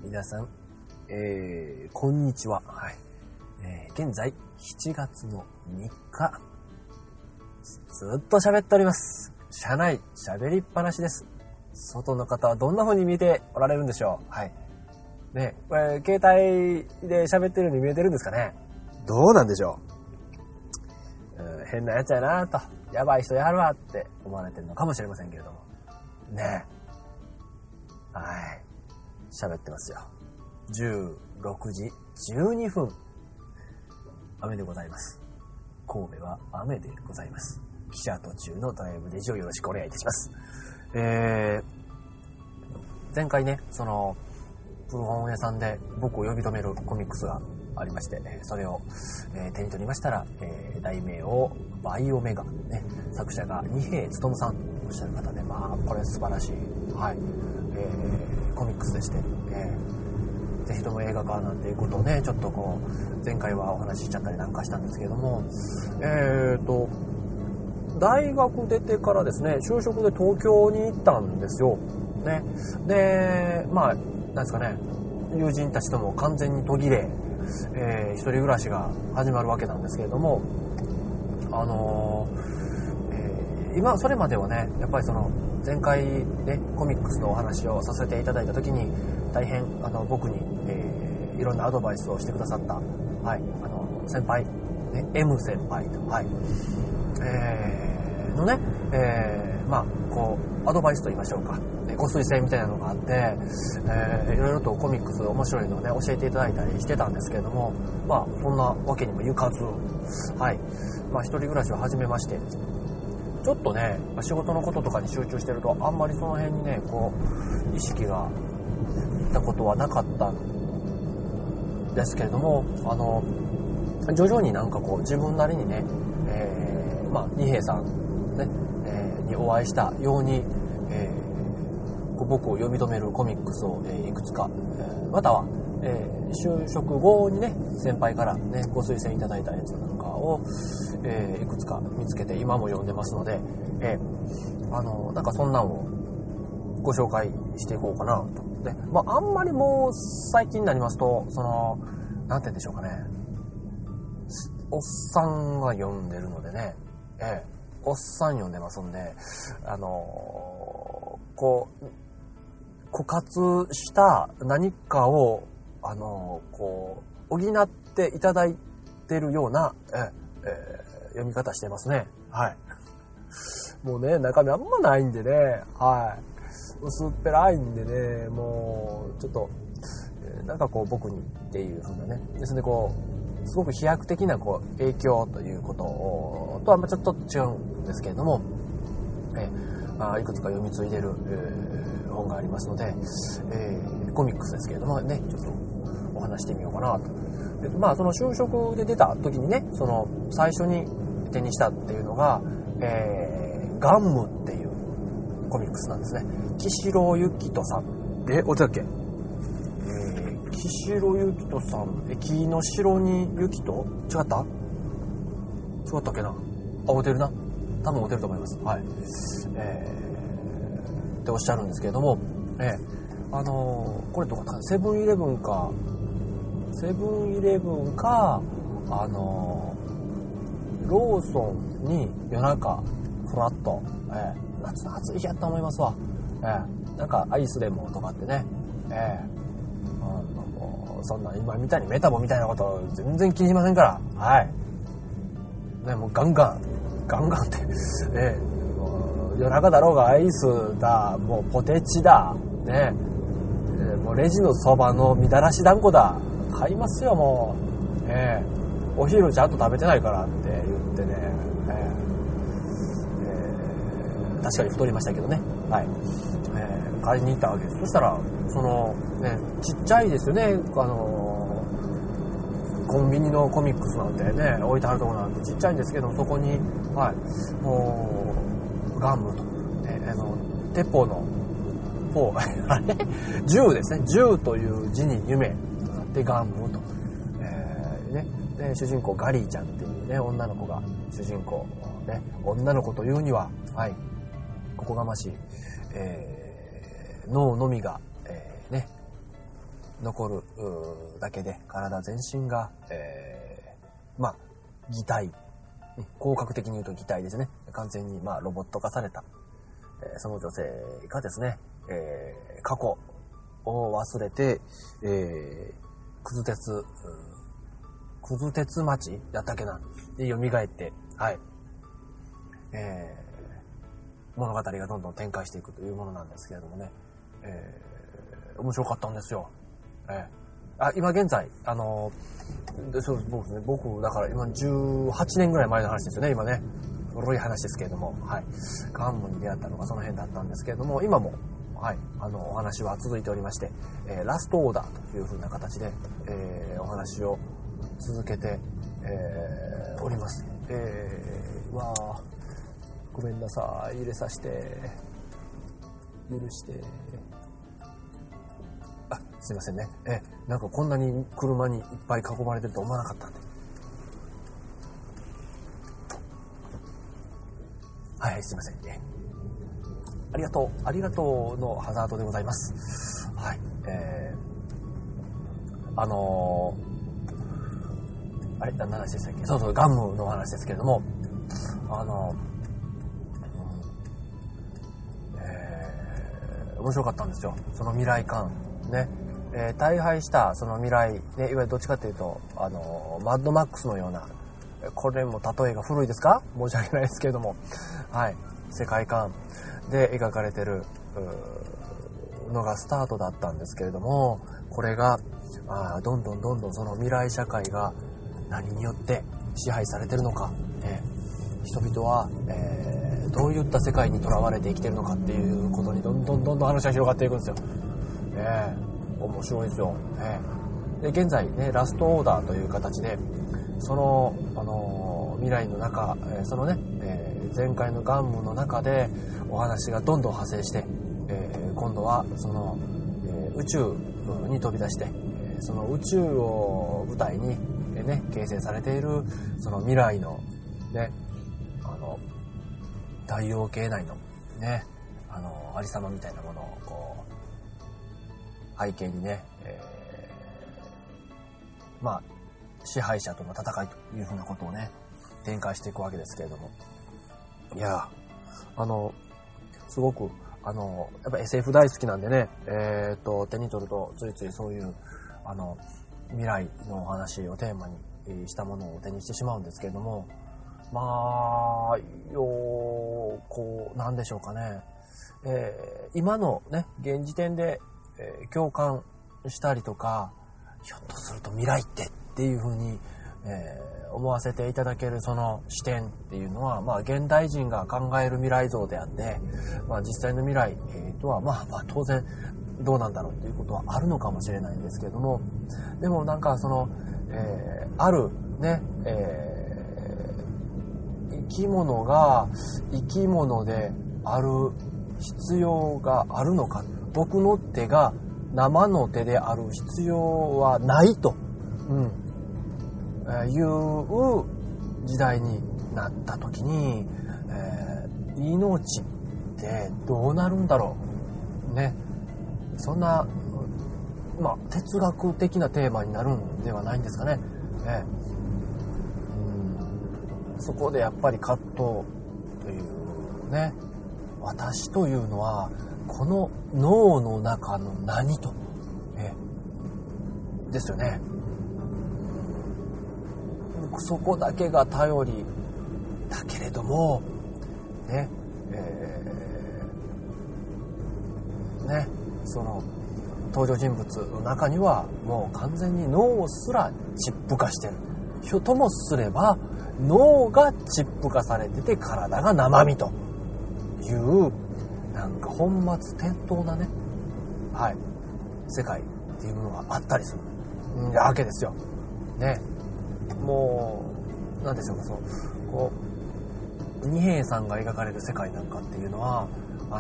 皆さん、こんにちは。はい。現在、7月の3日、ずっと喋っております。車内、喋りっぱなしです。外の方はどんな風に見えておられるんでしょう。はい。ね、これ、携帯で喋ってるように見えてるんですかね。どうなんでしょう。変なやつやなと、やばい人やるわって思われてるのかもしれませんけれども。ね。はい。喋ってますよ。16時12分。雨でございます。神戸は雨でございます。汽車途中のドライブデジをよろしくお願いいたします。前回ね、古本屋さんで僕を呼び止めるコミックスがありまして、それを、手に取りましたら、題名をバイオメガ、ね、作者が二瓶勉さんおっしゃる方で、まあこれ素晴らしい、はい、コミックスでして、ぜひとも映画化なんていうことをね、ちょっとこう前回はお話ししちゃったりなんかしたんですけれども、大学出てからですね、就職で東京に行ったんですよ。ね、で、まあなんですかね、友人たちとも完全に途切れ、一人暮らしが始まるわけなんですけれども、今それまではね、やっぱり前回ねコミックスのお話をさせていただいた時に大変僕に、いろんなアドバイスをしてくださった、はい、先輩、ね、M 先輩と、はい、のね、まあこうアドバイスと言いましょうか、ご推薦みたいなのがあって、いろいろとコミックス面白いのをね教えていただいたりしてたんですけれども、まあそんなわけにもいかず、はい、まあ一人暮らしを始めまして、ちょっとね仕事のこととかに集中してるとあんまりその辺にねこう意識がいったことはなかったんですけれども、徐々になんかこう自分なりにね、まあ二瓶さんね、にお会いしたように、僕を呼び止めるコミックスを、いくつか、または、就職後にね先輩からねご推薦いただいたやつなんかを、いくつか見つけて今も読んでますので、なんかそんなんをご紹介していこうかなと。で、まああんまりもう最近になりますとなんて言うんでしょうかね、おっさんが読んでるのでね、おっさん読んでますんで、こう枯渇した何かをこう補っていただいてるような、読み方してますね。はい。もうね中身あんまないんでね、はい。薄っぺらいんでね、もうちょっとなんかこう僕にっていう風なね、ですね、こうすごく飛躍的なこう影響ということとはちょっと違うんですけれども、いくつか読み継いでる、本がありますので、コミックスですけれどもね、ちょっとお話してみようかなと。で、まあその就職で出た時にね、最初に手にしたっていうのが、ガンムっていうコミックスなんですね。岸郎ゆきとさん、お手だっけ？岸郎ゆきとさん、木の城にゆきと違った？違ったっけな？合うてるな。多分合うてると思います。はい。っておっしゃるんですけれども、これとかセブンイレブンか、ローソンに夜中フラッと、夏の暑い日やったと思いますわ。なんかアイスレモンとかってね、そんな今みたいにメタボみたいなこと全然気にしませんから、はい。ね、もうガンガンって、夜中だろうがアイスだ、もうポテチだ、ね、もうレジのそばのみたらし団子だ、買いますよもう、お昼ちゃんと食べてないからって言ってね、確かに太りましたけどね、はい、買いに行ったわけです。そしたらね、ちっちゃいですよね、コンビニのコミックスなんてね置いてあるところなんてちっちゃいんですけど、そこに、はい、もうガムと、鉄砲の砲あれ銃ですね、銃という字に夢となってガムと、ね、で主人公ガリーちゃんっていうね女の子が主人公、ね、女の子というには、はい、おこがましい、脳のみが、ね、 残るだけで体全身が、擬態、広角的に言うと擬態ですね。完全にロボット化された、その女性がですね、過去を忘れて、くず鉄町だったっけなで蘇って、はい、物語がどんどん展開していくというものなんですけれどもね、面白かったんですよ。今現在、そうですね、僕、だから今18年ぐらい前の話ですよね、今ね。古い話ですけれども、はい。ガンムに出会ったのがその辺だったんですけれども、今も、はい、お話は続いておりまして、ラストオーダーという風な形で、お話を続けて、おります。ごめんなさい、入れさせて、許して、すいませんね。なんかこんなに車にいっぱい囲まれてると思わなかったんで。はい、すいません。ありがとうのハザードでございます。はい。何の話でしたっけ？そう、ガムの話ですけれども、面白かったんですよ。その未来感。ね。大敗したその未来、ね、いわゆるどっちかというと、マッドマックスのような、これも例えが古いですか？申し訳ないですけれども、はい。世界観で描かれてるのがスタートだったんですけれども、これがどんどんその未来社会が何によって支配されてるのか、人々は、どういった世界にとらわれて生きてるのかっていうことにどんどん話が広がっていくんですよ。面白いですよ。で現在ね、ラストオーダーという形でその、未来の中、そのね、前回のガンムの中でお話がどんどん派生して、今度はその、宇宙に飛び出して、その宇宙を舞台に、形成されているその未来のね、太陽系内のね、ありさまみたいなものをこう背景にね、支配者との戦いというふうなことをね展開していくわけですけれども、いやすごくやっぱ SF 大好きなんでね、手に取るとついついそういう未来のお話をテーマにしたものを手にしてしまうんですけれども、なんでしょうかね、今のね現時点で、共感したりとか、ひょっとすると未来っていう風に、思わせていただけるその視点っていうのは、現代人が考える未来像であって、実際の未来、とは当然どうなんだろうっていうことはあるのかもしれないんですけれども、でもなんかその、あるね、生き物が生き物である必要があるのか、僕の手が生の手である必要はないと、いう時代になった時に、命ってどうなるんだろうね。そんな哲学的なテーマになるんではないんですかね。そこでやっぱり葛藤というね、私というのはこの脳の中の何と、ですよね。そこだけが頼りだけれどもね、その登場人物の中にはもう完全に脳すらチップ化してる。ひょともすれば脳がチップ化されてて体が生身というなんか本末転倒なね、世界っていうのがあったりするわけですよ。ね、もうなんでしょうか、こう二平さんが描かれる世界なんかっていうのは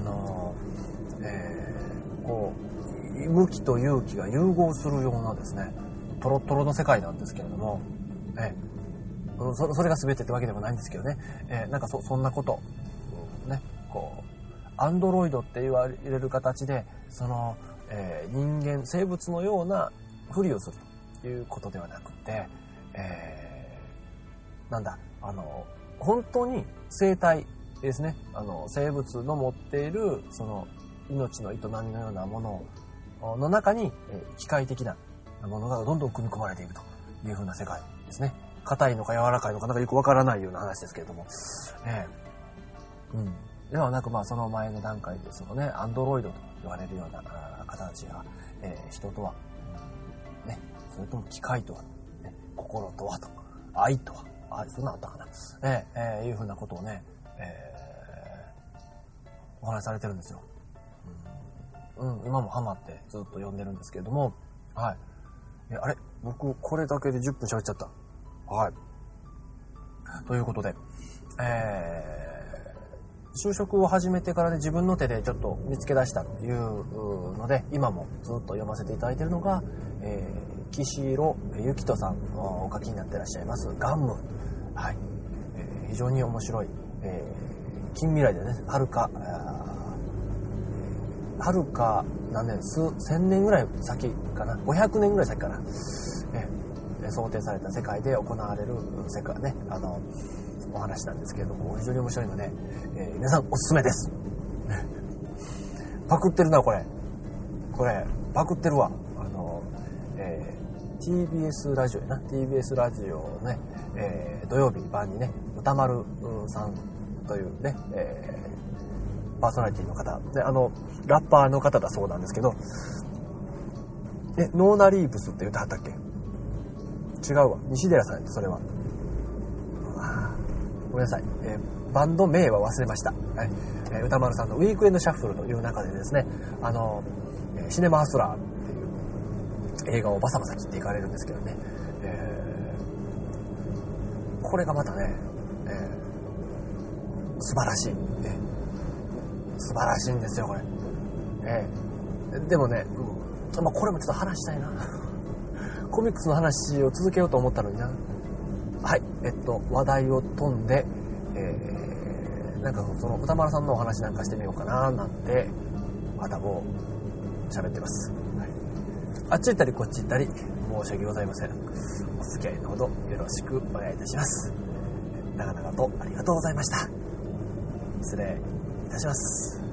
こう無気と有気が融合するようなですね、トロットロの世界なんですけれども、それが全てってわけでもないんですけどね、なんかそんなことね、こうアンドロイドって言われる形でその人間、生物のようなふりをするということではなくて、本当に生態ですね。生物の持っている、その、命の営みのようなものの中に、機械的なものがどんどん組み込まれていくという風な世界ですね。硬いのか柔らかいのかなんかよくわからないような話ですけれども。ではなく、その前の段階で、そのね、アンドロイドと言われるような方たちが、人とは、ね、それとも機械とは、ね、心とはと、愛とは、そんなのあったかな。いうふうなことをね、お話しされてるんですよ。今もハマってずっと読んでるんですけれども、はい。あれ僕、これだけで10分喋っちゃった。はい。ということで、就職を始めてからで自分の手でちょっと見つけ出したというので、今もずっと読ませていただいているのが、岸路ゆきとさんお書きになっていらっしゃいますガンム。はい。非常に面白い、近未来でね、はるか何年、1000年ぐらい先かな、500年ぐらい先かな、想定された世界で行われる世界ね、お話なんですけれども、非常に面白いので、皆さんおすすめです。パクってるな、これパクってるわ。TBS ラジオやな、TBS ラジオのね、土曜日版にね、歌丸さんというね、パーソナリティの方で、ラッパーの方だそうなんですけど、ノーナリーブスって言ってはったっけ？違うわ、西寺さんやって、それは。ごめんなさい、バンド名は忘れました。はい。歌丸さんのウィークエンドシャッフルという中でですね、シネマハスラーっていう映画をバサバサ切っていかれるんですけどね、これがまたね、素晴らしい、素晴らしいんですよ、これ。でもね、これもちょっと話したいな。コミックスの話を続けようと思ったのにな。はい、話題を飛んで、なんかその歌丸さんのお話なんかしてみようかななんて頭を喋ってます。はい、あっち行ったりこっち行ったり申し訳ございません。お付き合いのほどよろしくお願いいたします。長々とありがとうございました。失礼いたします。